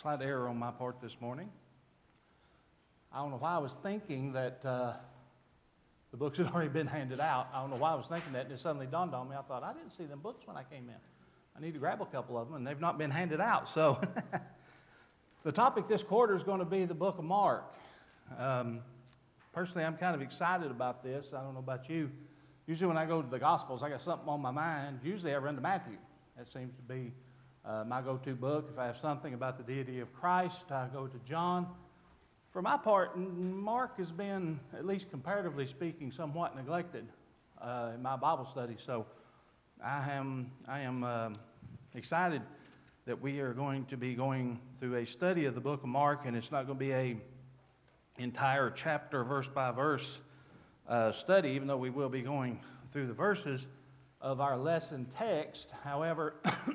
Slight error on my part this morning. I don't know why I was thinking that the books had already been handed out. I don't know why I was thinking that, and it suddenly dawned on me. I thought, I didn't see them books when I came in. I need to grab a couple of them, and they've not been handed out. So the topic this quarter is going to be the book of Mark. Personally, I'm kind of excited about this. I don't know about you. Usually when I go to the Gospels, I got something on my mind. Usually I run to Matthew. That seems to be my go-to book. If I have something about the deity of Christ, I go to John. For my part, Mark has been, at least comparatively speaking, somewhat neglected in my Bible study. So I am excited that we are going to be going through a study of the book of Mark, and it's not going to be a entire chapter, verse by verse study, even though we will be going through the verses of our lesson text. However,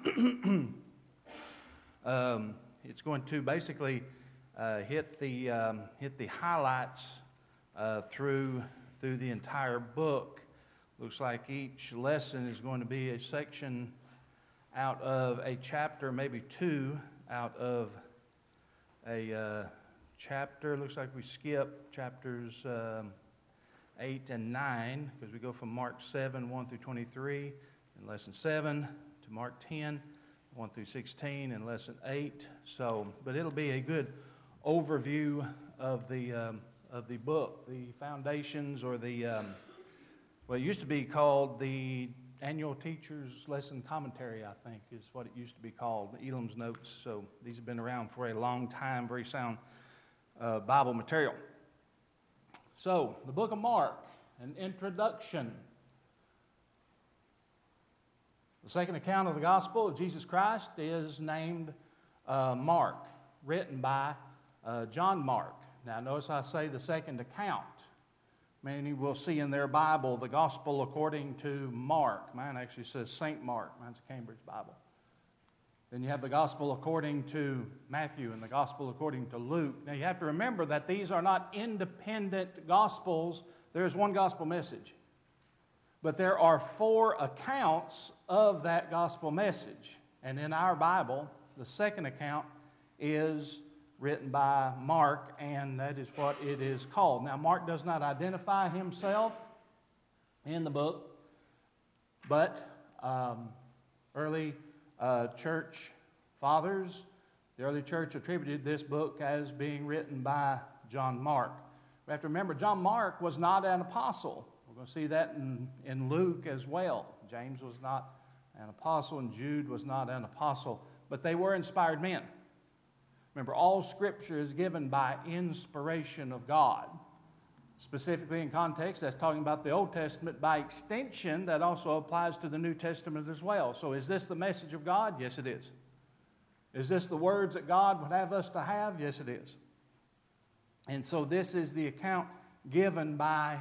it's going to basically hit the highlights through the entire book. Looks like each lesson is going to be a section out of a chapter, maybe two out of a chapter. Looks like we skip chapters 8 and 9 because we go from Mark 7, 1 through 23 in lesson 7 to Mark 10, 1 through 16 in lesson 8. So, but it'll be a good overview of the book, the foundations, or well, it used to be called the Annual Teacher's Lesson Commentary, I think, is what it used to be called, Elam's Notes. So these have been around for a long time, very sound Bible material. So, the book of Mark, an introduction. The second account of the gospel of Jesus Christ is named Mark, written by John Mark. Now, notice I say the second account. Many will see in their Bible the gospel according to Mark. Mine actually says St. Mark. Mine's a Cambridge Bible. Then you have the gospel according to Matthew and the gospel according to Luke. Now, you have to remember that these are not independent gospels. There is one gospel message. But there are four accounts of that gospel message. And in our Bible, the second account is written by Mark, and that is what it is called. Now, Mark does not identify himself in the book, but early church fathers, the early church attributed this book as being written by John Mark. We have to remember, John Mark was not an apostle. We're going to see that in Luke as well. James was not an apostle, and Jude was not an apostle, but they were inspired men. Remember, all Scripture is given by inspiration of God. Specifically in context, that's talking about the Old Testament. By extension, that also applies to the New Testament as well. So is this the message of God? Yes, it is. Is this the words that God would have us to have? Yes, it is. And so this is the account given by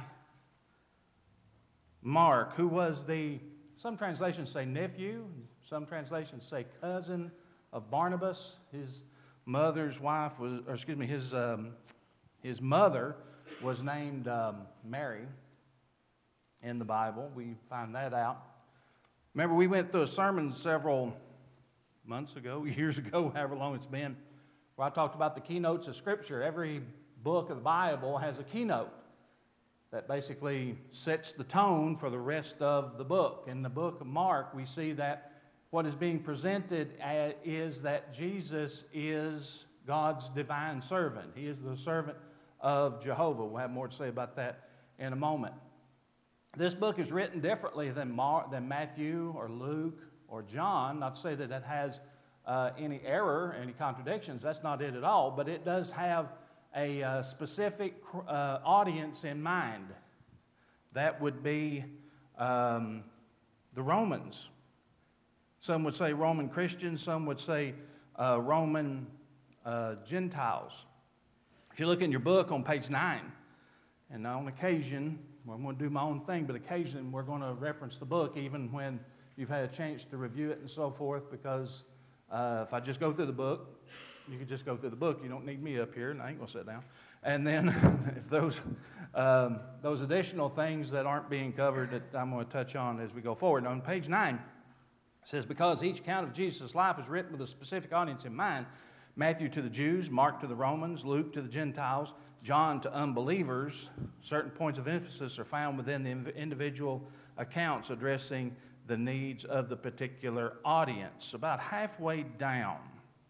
Mark, who was some translations say nephew, some translations say cousin of Barnabas. His mother's wife was, or excuse me, his mother was named Mary in the Bible. We find that out. Remember, we went through a sermon several months ago, years ago, however long it's been, where I talked about the keynotes of Scripture. Every book of the Bible has a keynote that basically sets the tone for the rest of the book. In the book of Mark, we see that what is being presented is that Jesus is God's divine servant. He is the servant of Jehovah. We'll have more to say about that in a moment. This book is written differently than Matthew or Luke or John. Not to say that it has any error, any contradictions. That's not it at all. But it does have a specific audience in mind. That would be the Romans. Some would say Roman Christians. Some would say Roman Gentiles. If you look in your book on page 9, and on occasion, I'm going to do my own thing, but occasionally we're going to reference the book even when you've had a chance to review it and so forth, because if I just go through the book, you can just go through the book. You don't need me up here, and I ain't going to sit down. And then if those additional things that aren't being covered that I'm going to touch on as we go forward. And on page 9, it says, because each account of Jesus' life is written with a specific audience in mind, Matthew to the Jews, Mark to the Romans, Luke to the Gentiles, John to unbelievers. Certain points of emphasis are found within the individual accounts addressing the needs of the particular audience. About halfway down,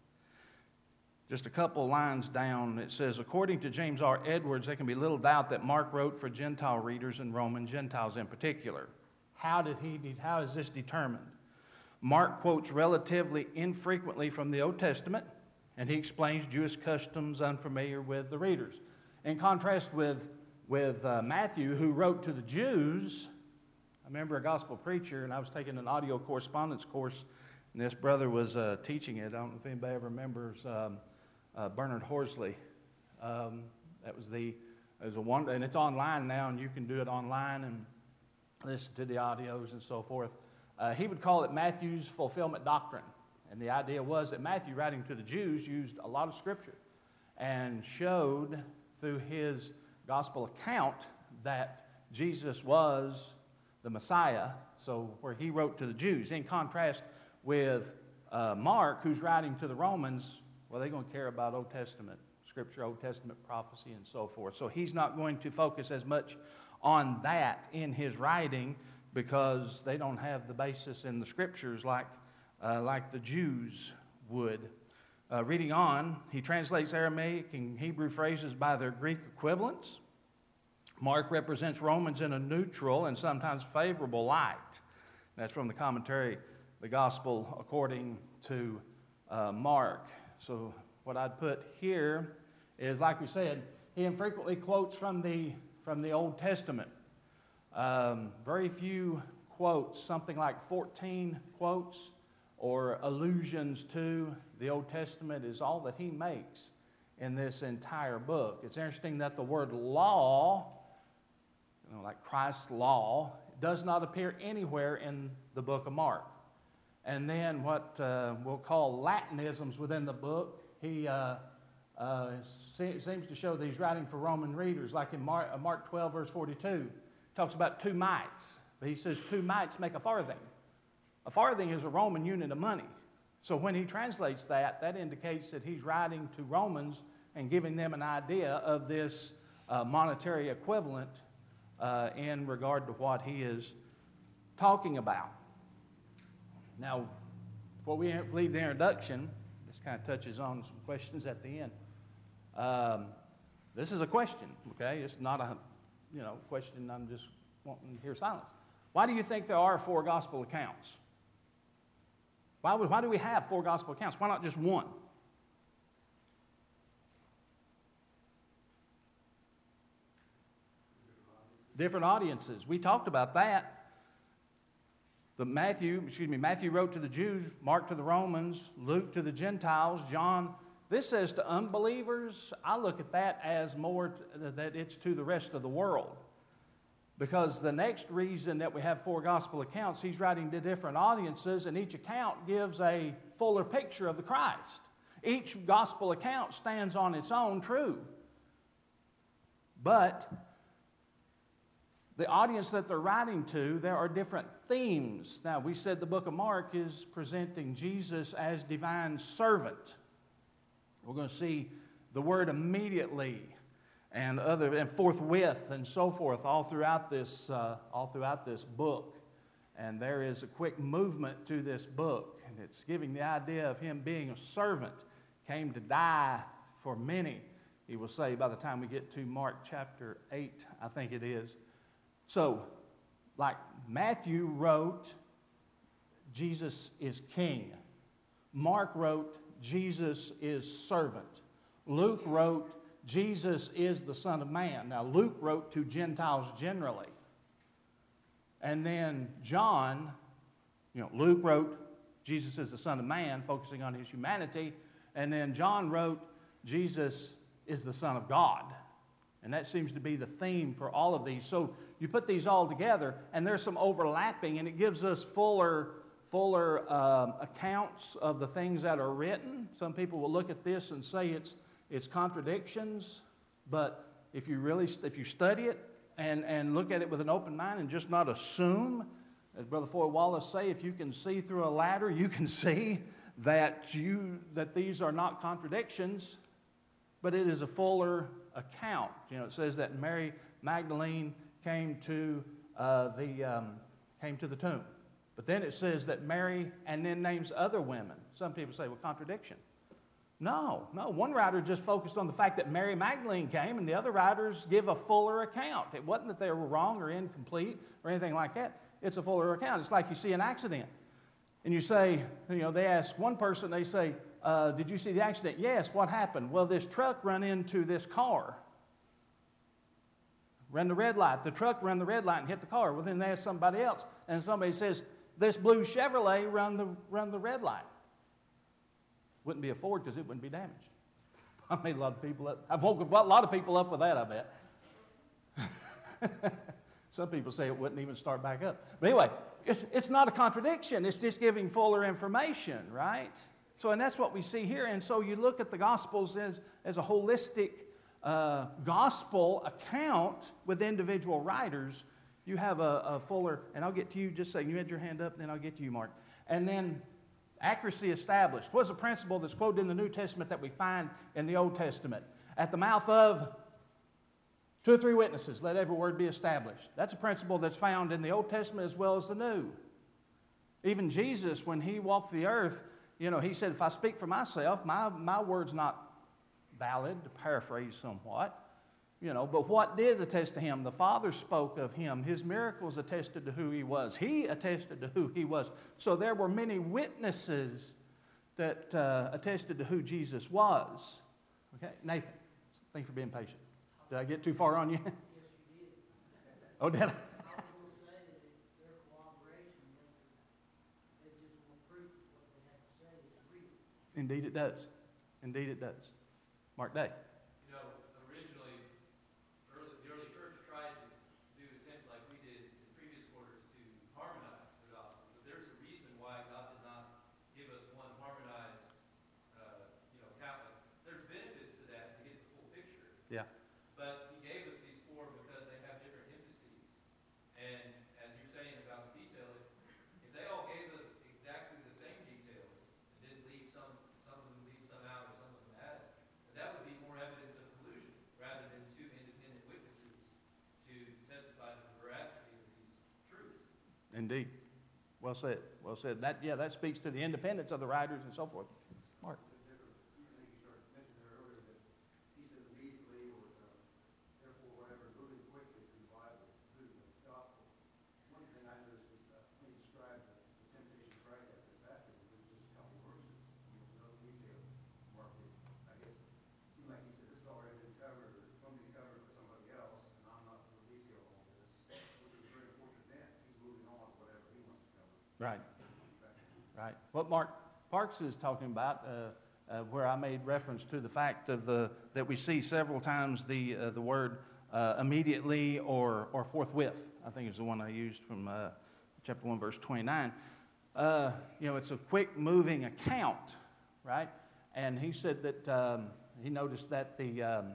just a couple lines down, it says, according to James R. Edwards, there can be little doubt that Mark wrote for Gentile readers and Roman Gentiles in particular. How is this determined? Mark quotes relatively infrequently from the Old Testament, and he explains Jewish customs unfamiliar with the readers. In contrast with Matthew, who wrote to the Jews, I remember a gospel preacher, and I was taking an audio correspondence course, and this brother was teaching it. I don't know if anybody ever remembers Bernard Horsley. That was a one, and it's online now, and you can do it online and listen to the audios and so forth. He would call it Matthew's fulfillment doctrine. And the idea was that Matthew, writing to the Jews, used a lot of Scripture and showed through his gospel account that Jesus was the Messiah, so where he wrote to the Jews. In contrast with Mark, who's writing to the Romans, well, they're going to care about Old Testament Scripture, Old Testament prophecy, and so forth. So he's not going to focus as much on that in his writing because they don't have the basis in the Scriptures like the Jews would. Reading on, he translates Aramaic and Hebrew phrases by their Greek equivalents. Mark represents Romans in a neutral and sometimes favorable light. That's from the commentary, The Gospel According to Mark. So what I'd put here is, like we said, he infrequently quotes from the Old Testament. Very few quotes, something like 14 quotes or allusions to the Old Testament is all that he makes in this entire book. It's interesting that the word law, like Christ's law, does not appear anywhere in the book of Mark. And then what we'll call Latinisms within the book, he seems to show that he's writing for Roman readers, like in Mark 12, verse 42. Talks about 2 mites, but he says 2 mites make a farthing. A farthing is a Roman unit of money. So when he translates that indicates that he's writing to Romans and giving them an idea of this monetary equivalent in regard to what he is talking about. Now, before we leave the introduction, this kind of touches on some questions at the end. This is a question, okay? It's not a question I'm just wanting to hear silence. Why do you think there are 4 gospel accounts? Why do we have 4 gospel accounts? Why not just one? Different audiences. We talked about that. Matthew wrote to the Jews, Mark to the Romans, Luke to the Gentiles, John. This says to unbelievers. I look at that as more that it's to the rest of the world. Because the next reason that we have 4 gospel accounts, he's writing to different audiences, and each account gives a fuller picture of the Christ. Each gospel account stands on its own true. But the audience that they're writing to, there are different themes. Now, we said the book of Mark is presenting Jesus as divine servant. We're going to see the word immediately and forthwith and so forth all throughout this book. And there is a quick movement to this book, and it's giving the idea of him being a servant, came to die for many. He will say by the time we get to Mark chapter 8, I think it is. So, like Matthew wrote, Jesus is king. Mark wrote, Jesus is servant. Luke wrote, Jesus is the Son of Man. Now, Luke wrote to Gentiles generally. And then John, Luke wrote, Jesus is the Son of Man, focusing on his humanity. And then John wrote, Jesus is the Son of God. And that seems to be the theme for all of these. So you put these all together, and there's some overlapping, and it gives us fuller accounts of the things that are written. Some people will look at this and say it's contradictions, but if you study it and look at it with an open mind and just not assume, as Brother Floyd Wallace say, if you can see through a ladder, you can see, that these are not contradictions, but it is a fuller account. It says that Mary Magdalene came to the tomb. But then it says that Mary, and then names other women. Some people say, well, contradiction. No. One writer just focused on the fact that Mary Magdalene came, and the other writers give a fuller account. It wasn't that they were wrong or incomplete or anything like that. It's a fuller account. It's like you see an accident, and you say, they ask one person, they say, did you see the accident? Yes. What happened? Well, this truck ran into this car. Ran the red light. The truck ran the red light and hit the car. Well, then they ask somebody else, and somebody says, this blue Chevrolet run the red light. Wouldn't be a Ford because it wouldn't be damaged. I made a lot of people up. I've woken a lot of people up with that, I bet. Some people say it wouldn't even start back up. But anyway, it's not a contradiction. It's just giving fuller information, right? So, and that's what we see here. And so you look at the Gospels as a holistic gospel account with individual writers. You have a fuller, and I'll get to you just a second. You had your hand up, then I'll get to you, Mark. And then accuracy established. What's a principle that's quoted in the New Testament that we find in the Old Testament? At the mouth of 2 or 3 witnesses, let every word be established. That's a principle that's found in the Old Testament as well as the New. Even Jesus, when he walked the earth, he said, if I speak for myself, my word's not valid, to paraphrase somewhat. But what did attest to him? The Father spoke of him. His miracles attested to who he was. He attested to who he was. So there were many witnesses that attested to who Jesus was. Okay, Nathan, thank you for being patient. Did I get too far on you? Yes, you did. Oh, did I? I was going to say that their cooperation makes it just more proof of what they have to say is real. Indeed it does. Indeed it does. Mark Day. Yeah. But he gave us these 4 because they have different emphases. And as you're saying about the detail, if they all gave us exactly the same details and didn't leave some of them leave some out or some of them added, that would be more evidence of collusion rather than 2 independent witnesses to testify to the veracity of these truths. Indeed. Well said. Well said. That speaks to the independence of the writers and so forth. Mark. Right. What Mark Parks is talking about, where I made reference to the fact of that we see several times the word immediately or forthwith. I think is the one I used from chapter 1, verse 29. It's a quick moving account, right? And he said that he noticed that the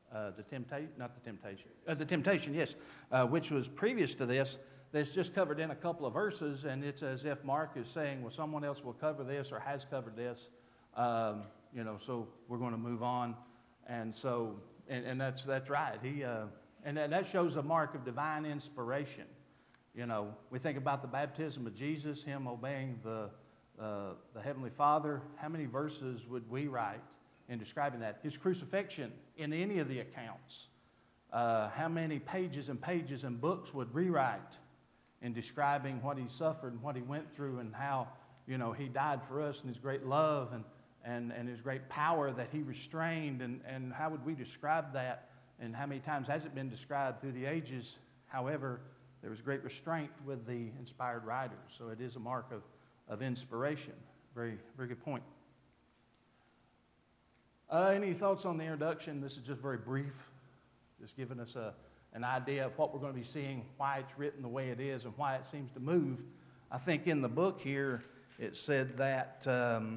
temptation, yes, which was previous to this, that's just covered in a couple of verses, and it's as if Mark is saying, well, someone else will cover this or has covered this, so we're going to move on. And so, and that's right. And that shows a mark of divine inspiration. We think about the baptism of Jesus, him obeying the Heavenly Father. How many verses would we write in describing that? His crucifixion in any of the accounts. How many pages and pages and books would we write in describing what he suffered and what he went through and how, he died for us and his great love and his great power that he restrained, and how would we describe that, and how many times has it been described through the ages? However, there was great restraint with the inspired writers, so it is a mark of inspiration. Very, very good point. Any thoughts on the introduction? This is just very brief, just giving us an idea of what we're going to be seeing, why it's written the way it is, and why it seems to move. I think in the book here it said that, on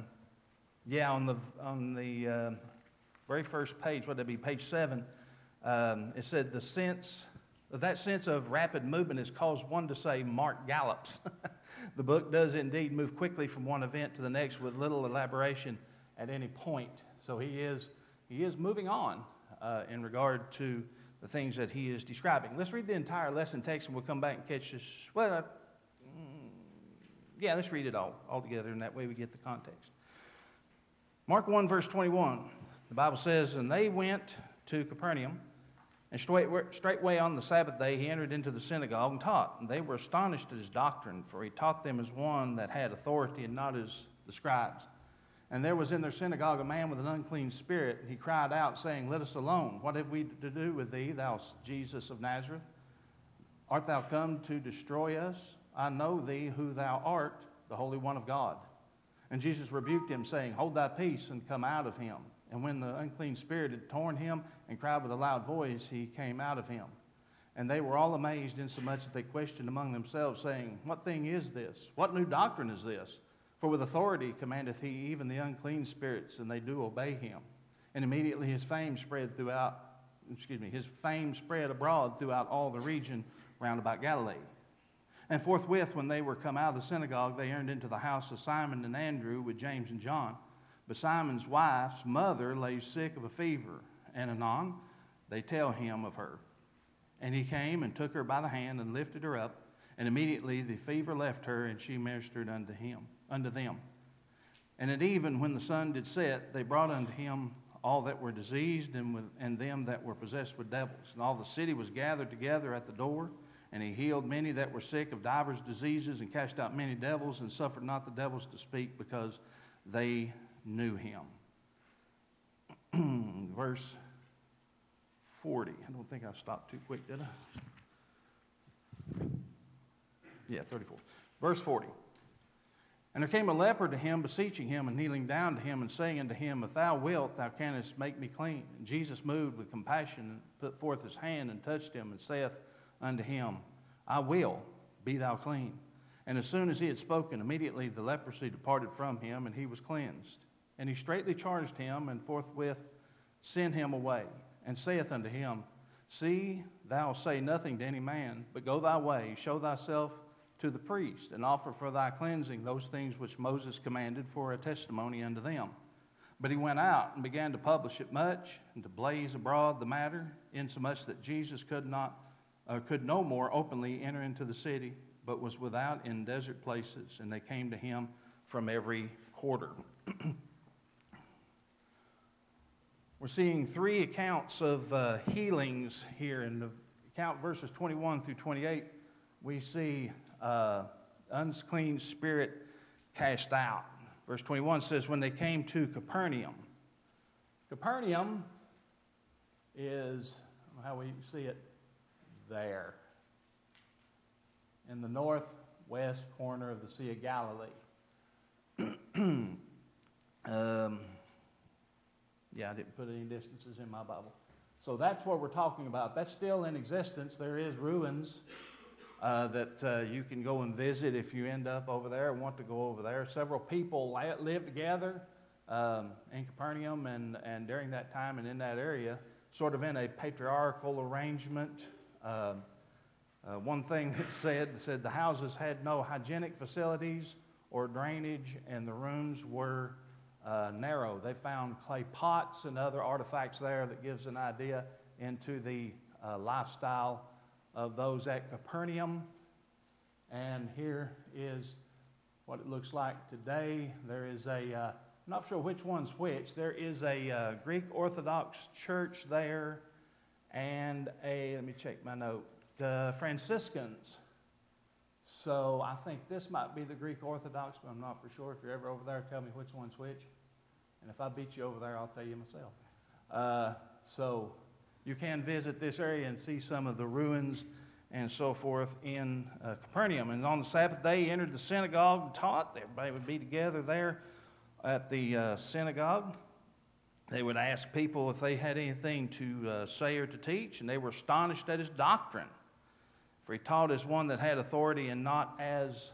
the very first page, what would that be, page 7, it said that sense of rapid movement has caused one to say Mark gallops. The book does indeed move quickly from one event to the next with little elaboration at any point. So he is moving on in regard to the things that he is describing. Let's read the entire lesson text and we'll come back and catch this. Well, let's read it all together, and that way we get the context. Mark 1, verse 21. The Bible says, "And they went to Capernaum, and straightway on the Sabbath day he entered into the synagogue and taught. And they were astonished at his doctrine, for he taught them as one that had authority and not as the scribes. And there was in their synagogue a man with an unclean spirit, and he cried out, saying, Let us alone. What have we to do with thee, thou Jesus of Nazareth? Art thou come to destroy us? I know thee who thou art, the Holy One of God. And Jesus rebuked him, saying, Hold thy peace, and come out of him. And when the unclean spirit had torn him and cried with a loud voice, he came out of him. And they were all amazed, insomuch that they questioned among themselves, saying, What thing is this? What new doctrine is this? For with authority commandeth he even the unclean spirits, and they do obey him. And immediately his fame spread abroad throughout all the region round about Galilee. And forthwith, when they were come out of the synagogue, they entered into the house of Simon and Andrew with James and John. But Simon's wife's mother lay sick of a fever, and anon they tell him of her. And he came and took her by the hand and lifted her up, and immediately the fever left her, and she ministered unto them. And at even, when the sun did set, they brought unto him all that were diseased and them that were possessed with devils. And all the city was gathered together at the door, and he healed many that were sick of divers diseases, and cast out many devils, and suffered not the devils to speak, because they knew him. Verse 40. I don't think I stopped too quick, did I? Yeah, 34. Verse 40. And there came a leper to him, beseeching him, and kneeling down to him, and saying unto him, If thou wilt, thou canst make me clean. And Jesus, moved with compassion, and put forth his hand, and touched him, and saith unto him, I will, be thou clean. And as soon as he had spoken, immediately the leprosy departed from him, and he was cleansed. And he straitly charged him, and forthwith sent him away, and saith unto him, See, thou say nothing to any man, but go thy way, show thyself to the priest, and offer for thy cleansing those things which Moses commanded for a testimony unto them. But he went out and began to publish it much, and to blaze abroad the matter, insomuch that Jesus could no more openly enter into the city, but was without in desert places, and they came to him from every quarter. We're seeing three accounts of healings here. In the account verses 21 through 28, we see unclean spirit cast out. Verse 21 says, when they came to Capernaum. Capernaum is, how we see it, there, in the northwest corner of the Sea of Galilee. I didn't put any distances in my Bible. So that's what we're talking about. That's still in existence. There is ruins that you can go and visit if you end up over there and want to go over there. Several people lived together in Capernaum and during that time and in that area, sort of in a patriarchal arrangement. One thing that said the houses had no hygienic facilities or drainage, and the rooms were narrow. They found clay pots and other artifacts there that gives an idea into the lifestyle of those at Capernaum. And here is what it looks like today. There is I'm not sure which one's which. There is a Greek Orthodox church there, and let me check my note, the Franciscans. So I think this might be the Greek Orthodox, but I'm not for sure. If you're ever over there, tell me which one's which. And if I beat you over there, I'll tell you myself. So you can visit this area and see some of the ruins and so forth in Capernaum. And on the Sabbath day, he entered the synagogue and taught. Everybody would be together there at the synagogue. They would ask people if they had anything to say or to teach, and they were astonished at his doctrine. For he taught as one that had authority and not as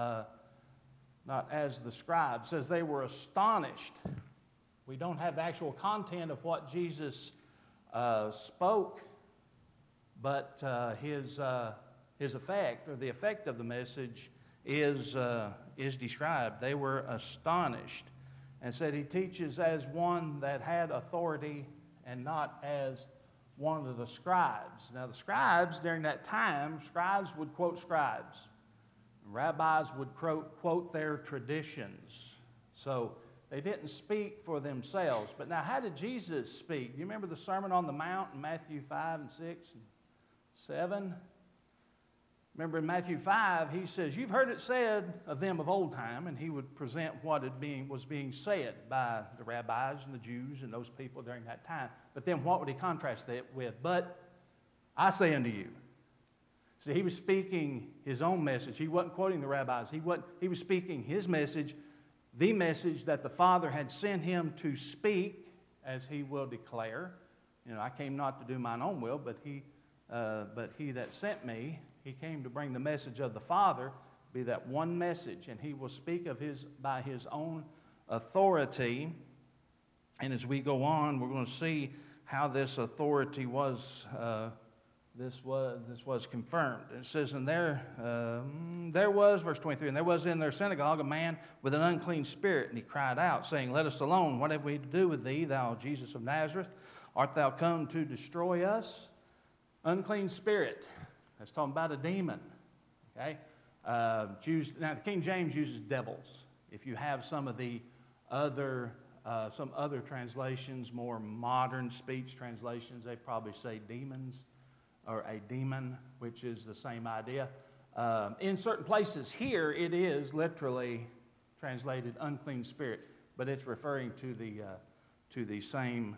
the scribes. It says they were astonished. We don't have the actual content of what Jesus spoke, but his effect, or the effect of the message, is described. They were astonished and said he teaches as one that had authority and not as one of the scribes. Now the scribes during that time, scribes would quote scribes. Rabbis would quote their traditions. So they didn't speak for themselves. But now how did Jesus speak? You remember the Sermon on the Mount in Matthew 5 and 6 and 7? Remember in Matthew 5, he says, you've heard it said of them of old time, and he would present what was being said by the rabbis and the Jews and those people during that time. But then what would he contrast that with? But I say unto you. See, he was speaking his own message. He wasn't quoting the rabbis. He was speaking his message, the message that the Father had sent him to speak, as he will declare. You know, I came not to do mine own will, but he that sent me, he came to bring the message of the Father, be that one message, and he will speak of by his own authority. And as we go on, we're going to see how this authority was confirmed. It says, and there was, verse 23, and there was in their synagogue a man with an unclean spirit, and he cried out, saying, let us alone, what have we to do with thee, thou Jesus of Nazareth? Art thou come to destroy us? Unclean spirit. That's talking about a demon. Okay? Now, the King James uses devils. If you have some of the other translations, more modern speech translations, they probably say demons or a demon, which is the same idea. In certain places here, it is literally translated unclean spirit, but it's referring to the same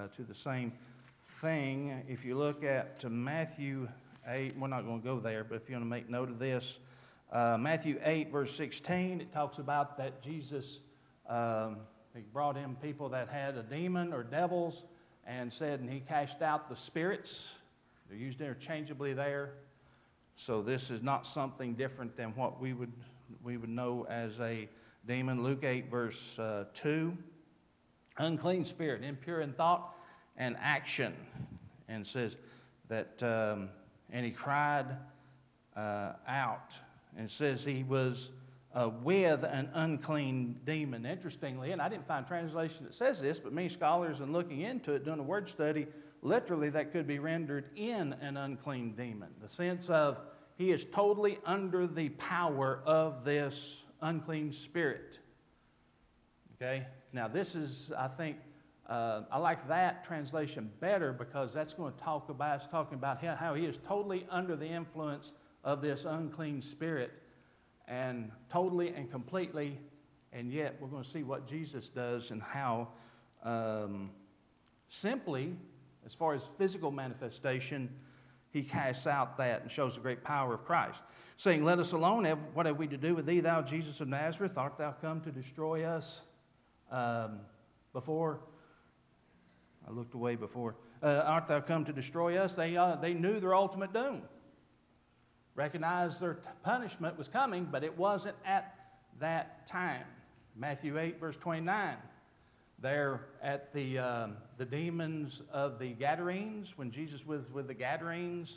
thing. If you look at Matthew 8, we're not going to go there, but if you want to make note of this, Matthew 8, verse 16, it talks about that Jesus he brought in people that had a demon or devils and said, and he cast out the spirits. They're used interchangeably there. So this is not something different than what we would know as a demon. Luke 8, verse 2, unclean spirit, impure in thought and action. And says that, and he cried out. And it says he was with an unclean demon. Interestingly, and I didn't find translation that says this, but many scholars, in looking into it, doing a word study, literally that could be rendered in an unclean demon. The sense of he is totally under the power of this unclean spirit. Okay? Now this is, I think, I like that translation better because that's going to talking about how he is totally under the influence of this unclean spirit, and totally and completely, and yet we're going to see what Jesus does and how simply, as far as physical manifestation, he casts out that and shows the great power of Christ. Saying, let us alone, what have we to do with thee, thou Jesus of Nazareth? Art thou come to destroy us? Before, I looked away before. Art thou come to destroy us? They knew their ultimate doom. Recognized their punishment was coming, but it wasn't at that time. Matthew 8, verse 29. There at the demons of the Gadarenes, when Jesus was with the Gadarenes,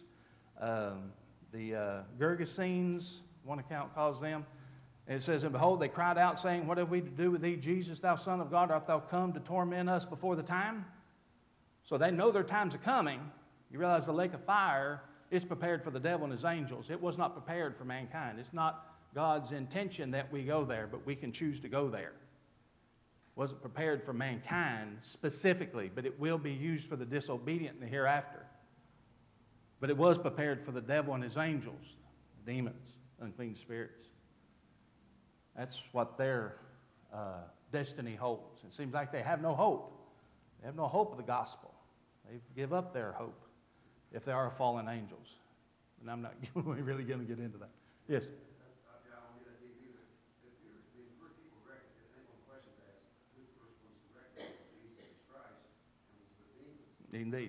the Gergesenes, one account calls them. And it says, and behold, they cried out, saying, what have we to do with thee, Jesus, thou Son of God? Art thou come to torment us before the time? So they know their times are coming. You realize the lake of fire is prepared for the devil and his angels. It was not prepared for mankind. It's not God's intention that we go there, but we can choose to go there. It wasn't prepared for mankind specifically, but it will be used for the disobedient in the hereafter. But it was prepared for the devil and his angels, demons, unclean spirits. That's what their destiny holds. It seems like they have no hope. They have no hope of the gospel. They give up their hope if they are fallen angels. And I'm not really going to get into that. Yes? Indeed.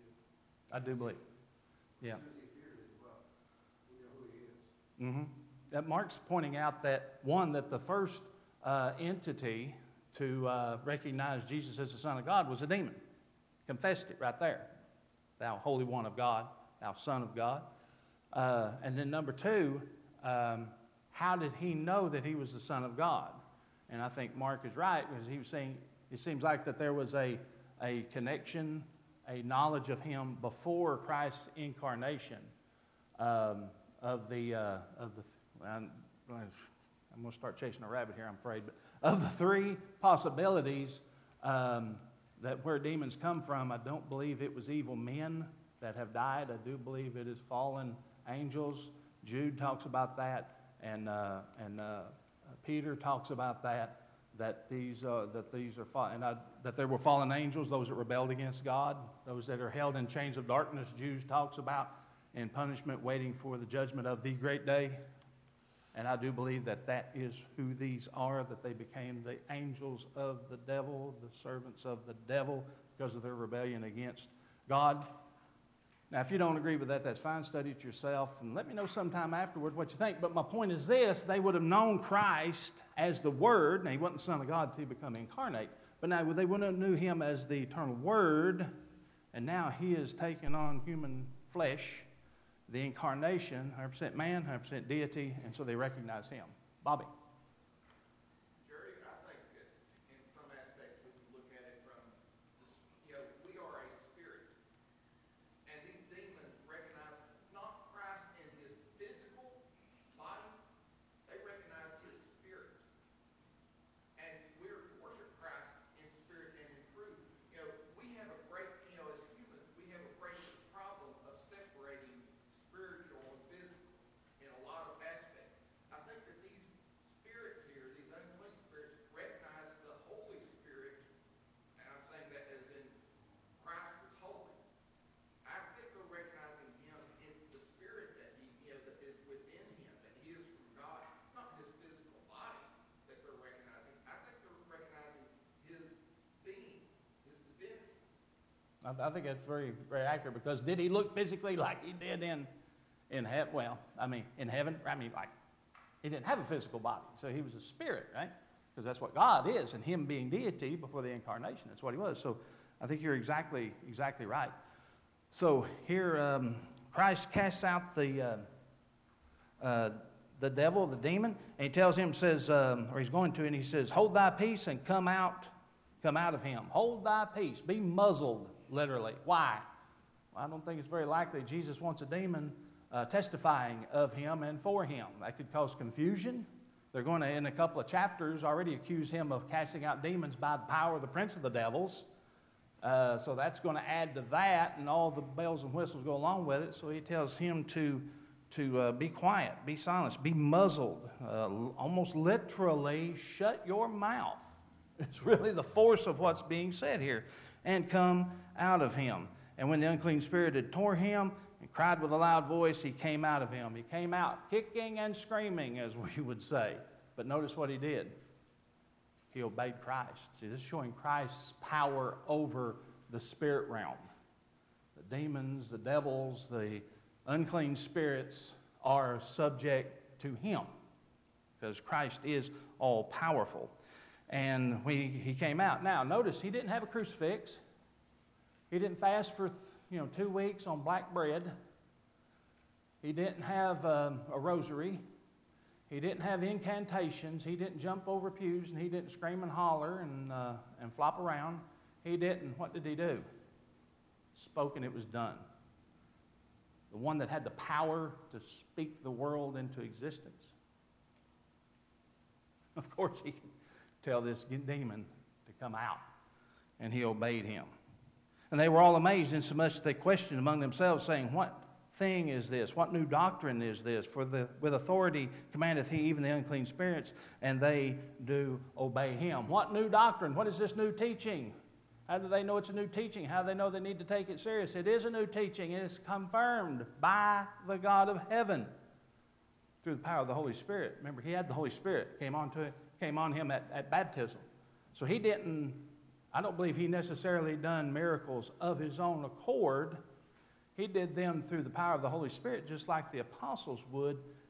I do believe. Yeah. Mm-hmm. that Mark's pointing out that, one, that the first entity to recognize Jesus as the Son of God was a demon. Confessed it right there. Thou Holy One of God, thou Son of God. And then number two, how did he know that he was the Son of God? And I think Mark is right, because he was saying it seems like that there was a connection, a knowledge of him before Christ's incarnation. I'm going to start chasing a rabbit here, I'm afraid. But of the three possibilities that where demons come from, I don't believe it was evil men that have died. I do believe it is fallen angels. Jude talks about that, and Peter talks about that. That these are that there were fallen angels, those that rebelled against God, those that are held in chains of darkness. Jude talks about in punishment, waiting for the judgment of the great day. And I do believe that that is who these are, that they became the angels of the devil, the servants of the devil, because of their rebellion against God. Now, if you don't agree with that, that's fine. Study it yourself and let me know sometime afterward what you think. But my point is this: they would have known Christ as the Word. Now, he wasn't the Son of God until he became incarnate. But now they wouldn't have knew him as the eternal Word. And now he is taking on human flesh, the incarnation, 100% man, 100% deity, and so they recognize him. Bobby. Jerry, I think that in some aspects we can look at it from, we are a spirit. And these demons recognize not Christ in his physical body, they recognize his spirit. And we're to worship Christ in spirit and in truth. We have a great, as humans, we have a great problem of separating spiritual and physical in a lot of aspects. I think that these spirits here, these unclean spirits, recognize the Holy Spirit, and I'm saying that as in Christ was holy. I think they're recognizing him in the spirit that that is within him, that he is from God, not his physical body that they're recognizing. I think they're recognizing his being, his divinity. I think that's very, very accurate, because did he look physically like he did in heaven? Well, in heaven, like he didn't have a physical body, so he was a spirit, right? Because that's what God is, and him being deity before the incarnation, that's what he was. So I think you're exactly right. So here, Christ casts out the devil, the demon, and he tells him, says, or he's going to, and he says, "Hold thy peace and come out of him." Hold thy peace. Be muzzled, literally. Why? Well, I don't think it's very likely Jesus wants a demon testifying of him and for him. That could cause confusion. They're going to, in a couple of chapters, already accuse him of casting out demons by the power of the prince of the devils. So that's going to add to that, and all the bells and whistles go along with it. So he tells him to be quiet, be silent, be muzzled, almost literally shut your mouth. It's really the force of what's being said here. And come out of him. And when the unclean spirit had tore him and cried with a loud voice, he came out of him. He came out kicking and screaming, as we would say. But notice what he did. He obeyed Christ. See, this is showing Christ's power over the spirit realm. The demons, the devils, the unclean spirits are subject to him, because Christ is all-powerful. And he came out. Now, notice he didn't have a crucifix. He didn't fast for 2 weeks on black bread. He didn't have a rosary. He didn't have incantations. He didn't jump over pews, and he didn't scream and holler and flop around. He didn't. What did he do? Spoke and it was done. The one that had the power to speak the world into existence. Of course, he can tell this demon to come out, and he obeyed him. And they were all amazed, insomuch that they questioned among themselves, saying, "What thing is this? What new doctrine is this? For with authority commandeth he even the unclean spirits, and they do obey him." What new doctrine? What is this new teaching? How do they know it's a new teaching? How do they know they need to take it serious? It is a new teaching. It is confirmed by the God of heaven through the power of the Holy Spirit. Remember, he had the Holy Spirit came on him at baptism. So he didn't, I don't believe he necessarily done miracles of his own accord. He did them through the power of the Holy Spirit, just like the apostles would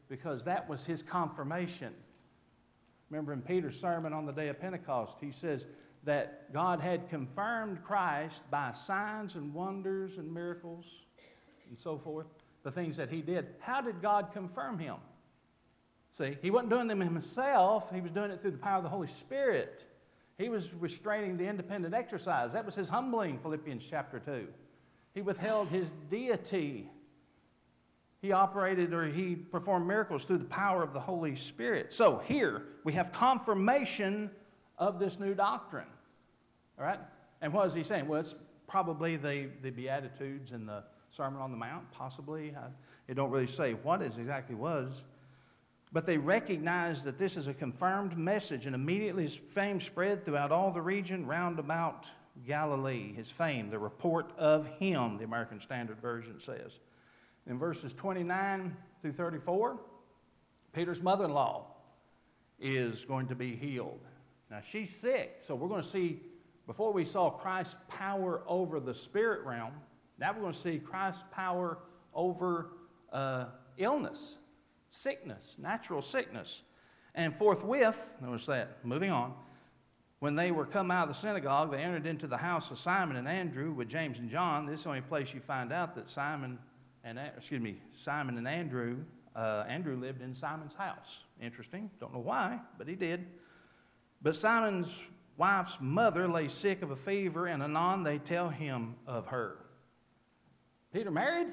because that was his confirmation. Remember in Peter's sermon on the day of Pentecost, he says that God had confirmed Christ by signs and wonders and miracles and so forth, the things that he did. How did God confirm him? See, he wasn't doing them himself. He was doing it through the power of the Holy Spirit. He was restraining the independent exercise. That was his humbling, Philippians chapter 2. He withheld his deity. He operated or he performed miracles through the power of the Holy Spirit. So here we have confirmation of this new doctrine. All right? And what is he saying? Well, it's probably the Beatitudes and the Sermon on the Mount, possibly. It don't really say what it exactly was. But they recognized that this is a confirmed message, and immediately his fame spread throughout all the region round about Galilee. His fame, the report of him, the American Standard Version says. In verses 29 through 34, Peter's mother-in-law is going to be healed. Now, she's sick, so we're going to see, before we saw Christ's power over the spirit realm, now we're going to see Christ's power over illness, sickness, natural sickness. And forthwith, notice that, moving on, when they were come out of the synagogue, they entered into the house of Simon and Andrew with James and John. This is the only place you find out that Simon and Andrew, Andrew lived in Simon's house. Interesting. Don't know why, but he did. But Simon's wife's mother lay sick of a fever, and anon they tell him of her. Peter married?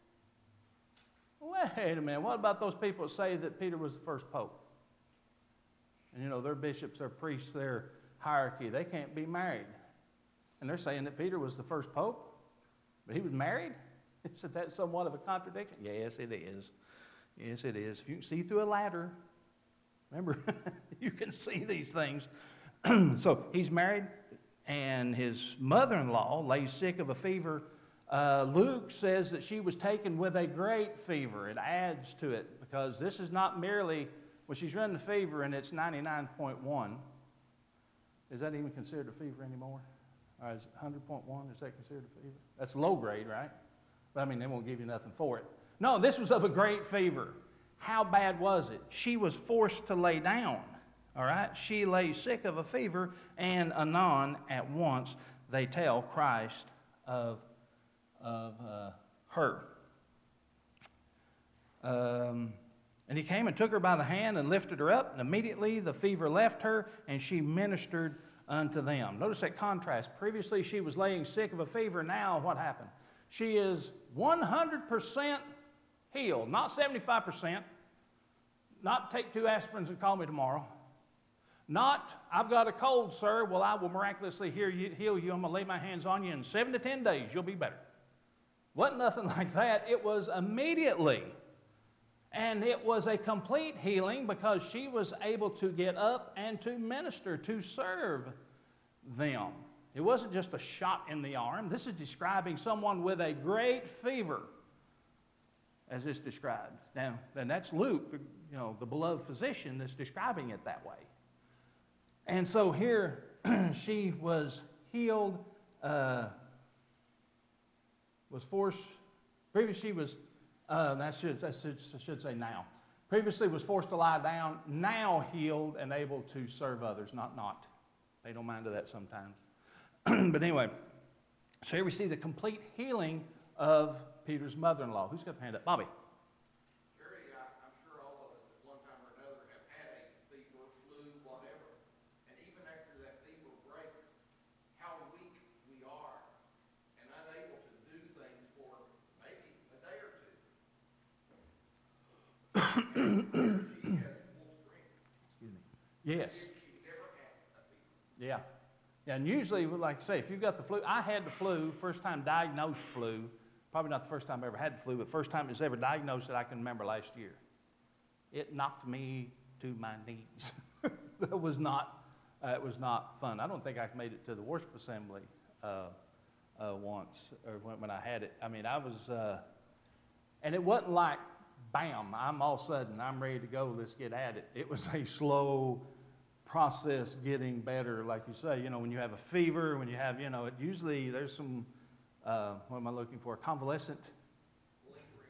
Wait a minute. What about those people that say that Peter was the first pope? And you know, their bishops, their priests, their hierarchy, they can't be married. And they're saying that Peter was the first pope, but he was married? Isn't that somewhat of a contradiction? Yes, it is. Yes, it is. If you can see through a ladder, remember, you can see these things. So he's married, and his mother-in-law lay sick of a fever. Luke says that she was taken with a great fever. It adds to it, because this is not merely, well, she's running the fever and it's 99.1. Is that even considered a fever anymore? Or is it 100.1? Is that considered a fever? That's low grade, right? But I mean, they won't give you nothing for it. No, this was of a great fever. How bad was it? She was forced to lay down. All right? She lay sick of a fever, and anon, at once, they tell Christ of her. And he came and took her by the hand and lifted her up, and immediately the fever left her, and she ministered unto them. Notice that contrast. Previously she was laying sick of a fever. Now what happened? She is 100% healed, not 75%. Not take 2 aspirins and call me tomorrow. Not, I've got a cold, sir. Well, I will miraculously heal you. I'm going to lay my hands on you. In 7 to 10 days, you'll be better. Wasn't nothing like that. It was immediately. And it was a complete healing, because she was able to get up and to minister, to serve them. It wasn't just a shot in the arm. This is describing someone with a great fever, as it's described. Now, and that's Luke, you know, the beloved physician, that's describing it that way. And so here she was healed, was forced. Previously she was, I should say now. Previously was forced to lie down, now healed and able to serve others. Not. They don't mind that sometimes. But anyway, so here we see the complete healing of Peter's mother-in-law. Who's got their hand up? Bobby. Jerry, I'm sure all of us at one time or another have had a fever, flu, whatever. And even after that fever breaks, how weak we are and unable to do things for maybe a day or two. She has full strength. Excuse me. Yes. If she ever had a fever. Yeah. Yeah, and usually, like I say, if you've got the flu, I had the flu, first time diagnosed flu, probably not the first time I ever had the flu, but first time it was ever diagnosed that I can remember last year. It knocked me to my knees. It was not fun. I don't think I made it to the worship assembly once, or when I had it. I mean, I was, and it wasn't like, bam, I'm all of a sudden, I'm ready to go, let's get at it. It was a slow process getting better, like you say, you know, when you have a fever, when you have, you know, it usually there's some, what am I looking for, convalescent?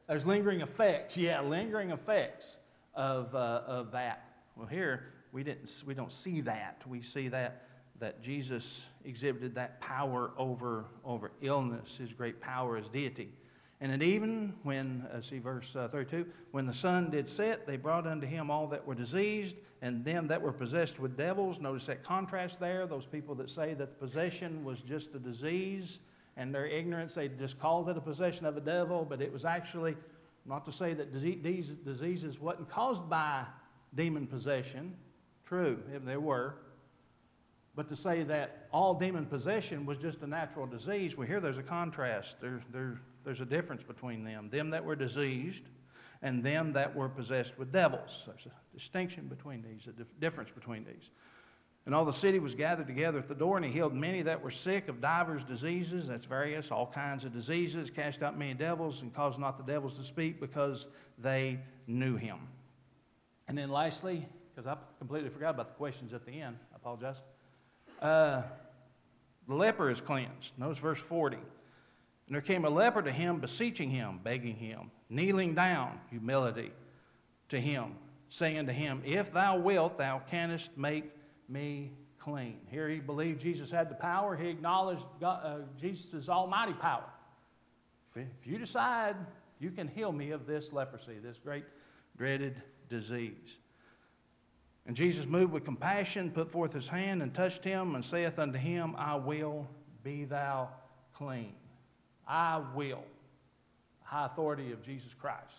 There's lingering effects. Yeah, lingering effects of that. Well, here we don't see that. We see that Jesus exhibited that power over illness, his great power as deity. And it even when, see verse 32, when the sun did set, they brought unto him all that were diseased, and them that were possessed with devils. Notice that contrast there. Those people that say that the possession was just a disease, and their ignorance, they just called it a possession of a devil, but it was actually, not to say that these diseases wasn't caused by demon possession. True, there were. But to say that all demon possession was just a natural disease, well, here there's a contrast. There's a difference between them that were diseased and them that were possessed with devils. There's a distinction between these, a difference between these. And all the city was gathered together at the door, and he healed many that were sick of divers diseases, that's various, all kinds of diseases, cast out many devils, and caused not the devils to speak because they knew him. And then lastly, because I completely forgot about the questions at the end, I apologize. The leper is cleansed. Notice verse 40. And there came a leper to him, beseeching him, begging him, kneeling down, humility, to him, saying unto him, If thou wilt, thou canst make me clean. Here he believed Jesus had the power. He acknowledged Jesus' almighty power. If you decide, you can heal me of this leprosy, this great dreaded disease. And Jesus, moved with compassion, put forth his hand and touched him, and saith unto him, I will, be thou clean. I will. High authority of Jesus Christ.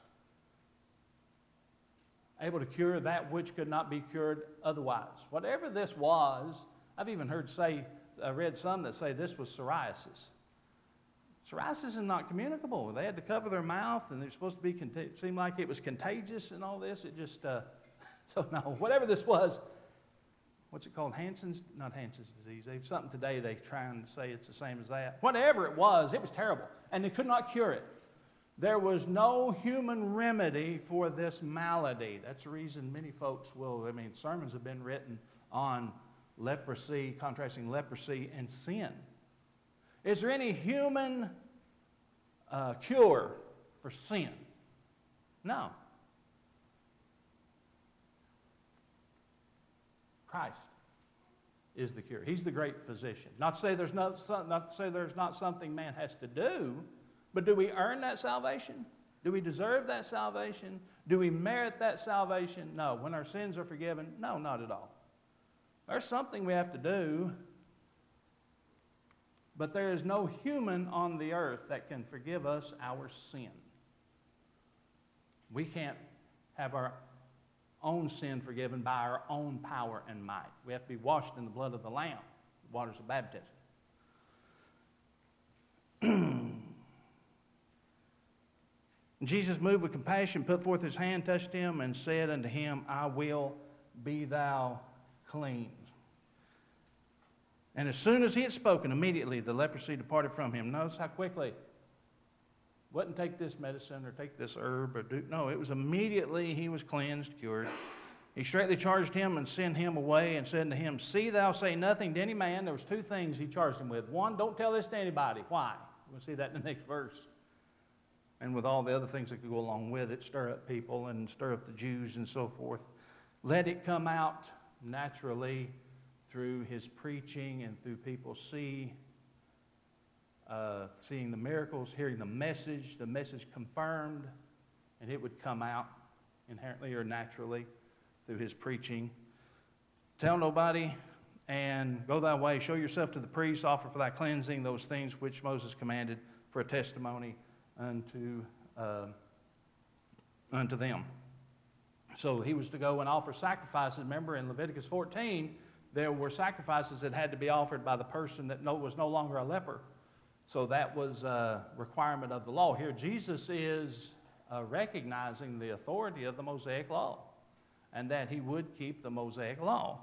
Able to cure that which could not be cured otherwise. Whatever this was, I've even read some that say this was psoriasis. Psoriasis is not communicable. They had to cover their mouth, and they're supposed to be, it seemed like it was contagious and all this. It just, so no, whatever this was, what's it called? Not Hansen's disease. They've something today they trying to say it's the same as that. Whatever it was terrible, and they could not cure it. There was no human remedy for this malady. That's the reason many folks sermons have been written on leprosy, contrasting leprosy and sin. Is there any human cure for sin? No. Christ is the cure. He's the great physician. Not to say there's not something man has to do, but do we earn that salvation? Do we deserve that salvation? Do we merit that salvation? No. When our sins are forgiven? No, not at all. There's something we have to do, but there is no human on the earth that can forgive us our sin. We can't have our own sin forgiven by our own power and might. We have to be washed in the blood of the Lamb, the waters of baptism. Jesus, moved with compassion, put forth his hand, touched him, and said unto him, I will, be thou clean. And as soon as he had spoken, immediately the leprosy departed from him. Notice how quickly. Wouldn't take this medicine or take this herb no, it was immediately he was cleansed, cured. He straightly charged him and sent him away and said unto him, See thou say nothing to any man. There was two things he charged him with. One, don't tell this to anybody. Why? We'll see that in the next verse. And with all the other things that could go along with it, stir up people and stir up the Jews and so forth. Let it come out naturally through his preaching and through people seeing the miracles, hearing the message confirmed, and it would come out inherently or naturally through his preaching. Tell nobody, and go thy way. Show yourself to the priest, offer for thy cleansing those things which Moses commanded for a testimony unto them. So he was to go and offer sacrifices. Remember in Leviticus 14, there were sacrifices that had to be offered by the person that was no longer a leper. So that was a requirement of the law. Here Jesus is recognizing the authority of the Mosaic law and that he would keep the Mosaic law.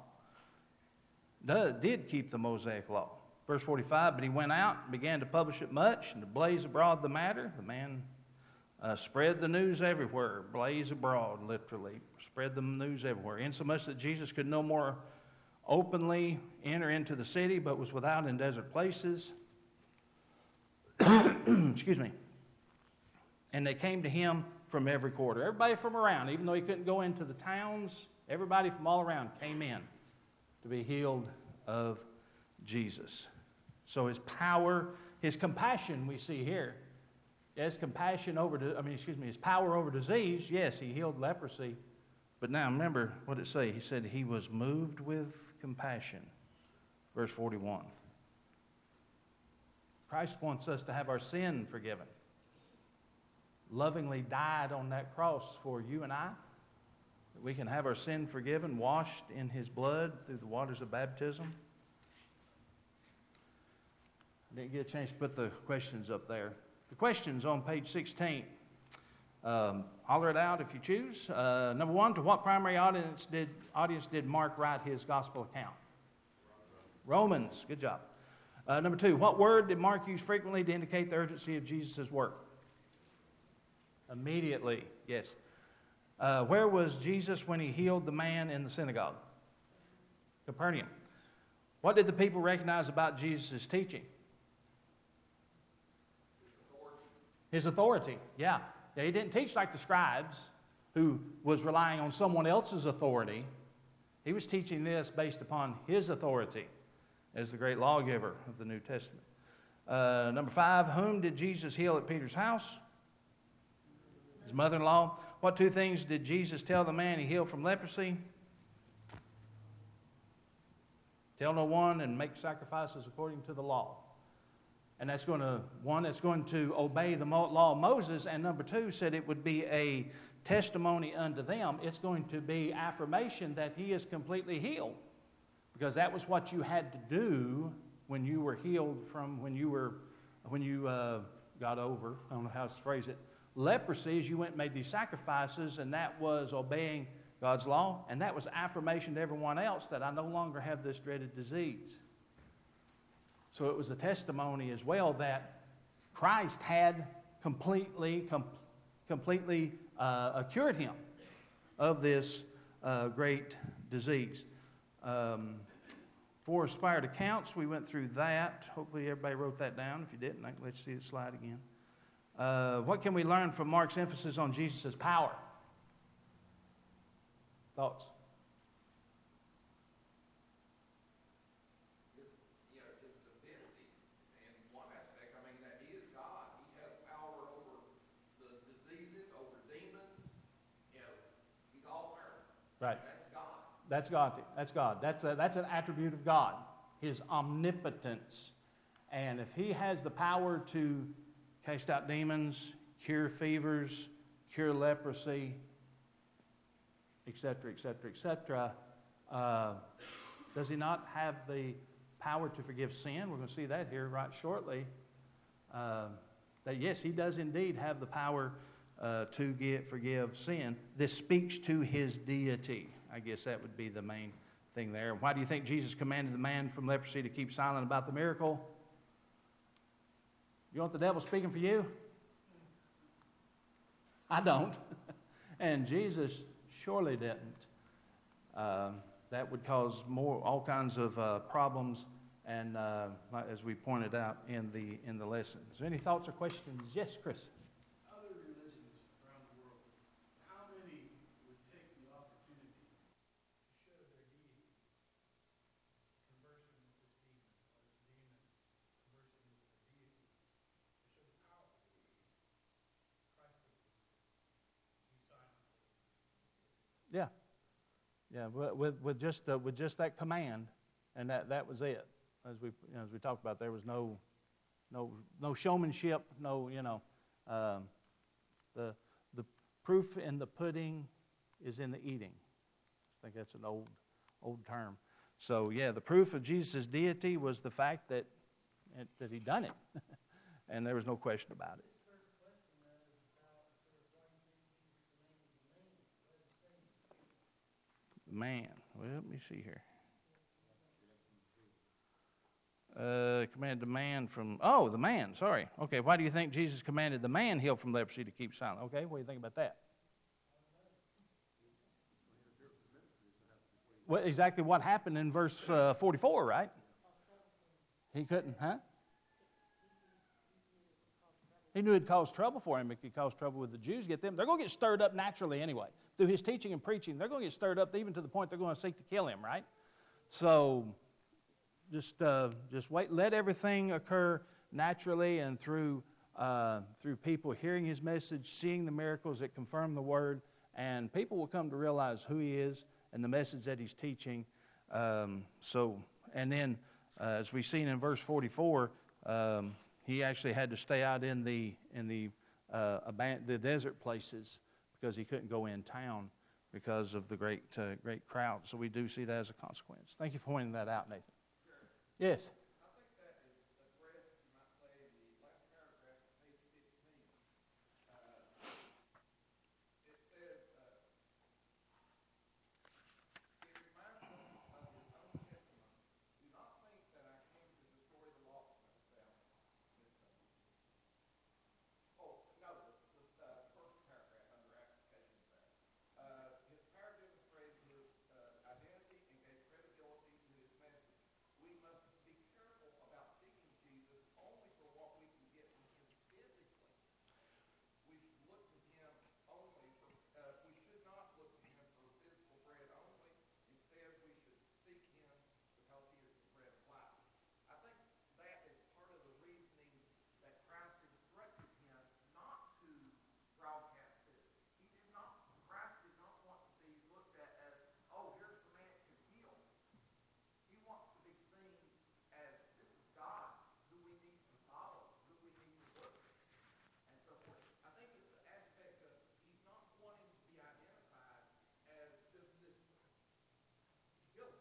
Did keep the Mosaic law. Verse 45, but he went out and began to publish it much and to blaze abroad the matter. The man spread the news everywhere. Blaze abroad, literally. Spread the news everywhere. Insomuch that Jesus could no more openly enter into the city, but was without in desert places. Excuse me. And they came to him from every quarter. Everybody from around, even though he couldn't go into the towns, everybody from all around came in to be healed of Jesus. So his power, his compassion we see here. Yes, his power over disease. Yes, he healed leprosy. But now remember what it says. He said he was moved with compassion. Verse 41. Christ wants us to have our sin forgiven. Lovingly died on that cross for you and I. That we can have our sin forgiven, washed in his blood through the waters of baptism. I didn't get a chance to put the questions up there. The questions on page 16. Holler it out if you choose. Number one, to what primary audience did Mark write his gospel account? Romans. Good job. Number two, what word did Mark use frequently to indicate the urgency of Jesus' work? Immediately. Yes. Where was Jesus when he healed the man in the synagogue? Capernaum. What did the people recognize about Jesus' teaching? His authority. Yeah. He didn't teach like the scribes who was relying on someone else's authority. He was teaching this based upon his authority as the great lawgiver of the New Testament. Number five, whom did Jesus heal at Peter's house? His mother-in-law. What two things did Jesus tell the man he healed from leprosy? Tell no one and make sacrifices according to the law. And that's going to obey the law of Moses. And number two said it would be a testimony unto them. It's going to be affirmation that he is completely healed. Because that was what you had to do when you were healed from, when you got over, I don't know how to phrase it, leprosy. Is you went and made these sacrifices, and that was obeying God's law. And that was affirmation to everyone else that I no longer have this dreaded disease. So it was a testimony as well that Christ had completely cured him of this great disease. Four inspired accounts, we went through that. Hopefully everybody wrote that down. If you didn't, let's see the slide again. What can we learn from Mark's emphasis on Jesus' power? Thoughts? Right. That's God. That's God. That's an attribute of God, his omnipotence. And if he has the power to cast out demons, cure fevers, cure leprosy, etc., etc., etc., does he not have the power to forgive sin? We're going to see that here right shortly. That yes, he does indeed have the power to forgive sin. This speaks to his deity. I guess that would be the main thing there. Why do you think Jesus commanded the man from leprosy to keep silent about the miracle? You want the devil speaking for you? I don't. And Jesus surely didn't. That would cause all kinds of problems, and as we pointed out in the lesson. Is there any thoughts or questions? Yes, Chris. Yeah, with just that command, and that was it. As we talked about, there was no showmanship, the proof in the pudding is in the eating. I think that's an old term. So yeah, the proof of Jesus' deity was the fact that he'd done it, and there was no question about it. Man. Well, let me see here. Commanded the man from... Oh, the man. Sorry. Okay, why do you think Jesus commanded the man healed from leprosy to keep silent? Okay, what do you think about that? Well, exactly what happened in verse 44, right? He couldn't, huh? He knew it'd cause trouble for him. It could cause trouble with the Jews. Get them. They're going to get stirred up naturally anyway. Through his teaching and preaching, they're going to get stirred up even to the point they're going to seek to kill him, right? So just wait. Let everything occur naturally and through people hearing his message, seeing the miracles that confirm the word, and people will come to realize who he is and the message that he's teaching. And then, as we've seen in verse 44, he actually had to stay out in the desert places because he couldn't go in town because of the great crowd. So we do see that as a consequence. Thank you for pointing that out, Nathan. Sure. Yes. I think that is addressed, you might say, in the last paragraph of page 15. It says, it reminds us of his own testimony. Do not think that I came to destroy the law. Oh, no, the first paragraph under applications there. His power demonstrated his identity and gave credibility to his message. We must be careful about seeking Jesus only for what we can get from him physically. We should look to him only for, we should not look to him for physical bread only. Instead, we should seek him because he is the bread of life. I think that is part of the reasoning that Christ instructed him not to broadcast this. Christ did not want to be looked at as, oh, here's the man who can heal. He wants to be seen as this is God who we need to follow, who we need to worship, and so forth. I think it's the aspect of he's not wanting to be identified as just this healer.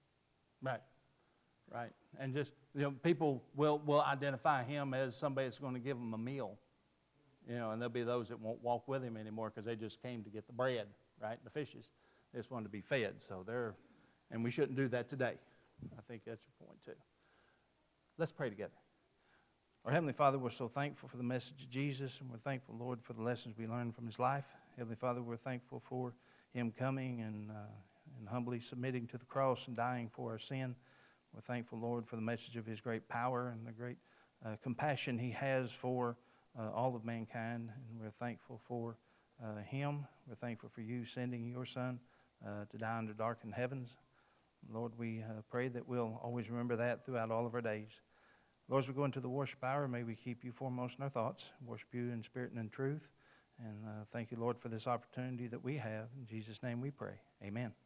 Right. And just, people will identify him as somebody that's going to give them a meal. And there'll be those that won't walk with him anymore because they just came to get the bread, right, the fishes. They just wanted to be fed. And we shouldn't do that today. I think that's your point too. Let's pray together. Our Heavenly Father, we're so thankful for the message of Jesus, and we're thankful, Lord, for the lessons we learned from his life. Heavenly Father, we're thankful for him coming and humbly submitting to the cross and dying for our sin. We're thankful, Lord, for the message of his great power and the great compassion he has for all of mankind. And we're thankful for him. We're thankful for you sending your Son to die under darkened heavens. Lord, we pray that we'll always remember that throughout all of our days. Lord, as we go into the worship hour, may we keep you foremost in our thoughts, worship you in spirit and in truth. And thank you, Lord, for this opportunity that we have. In Jesus' name we pray. Amen.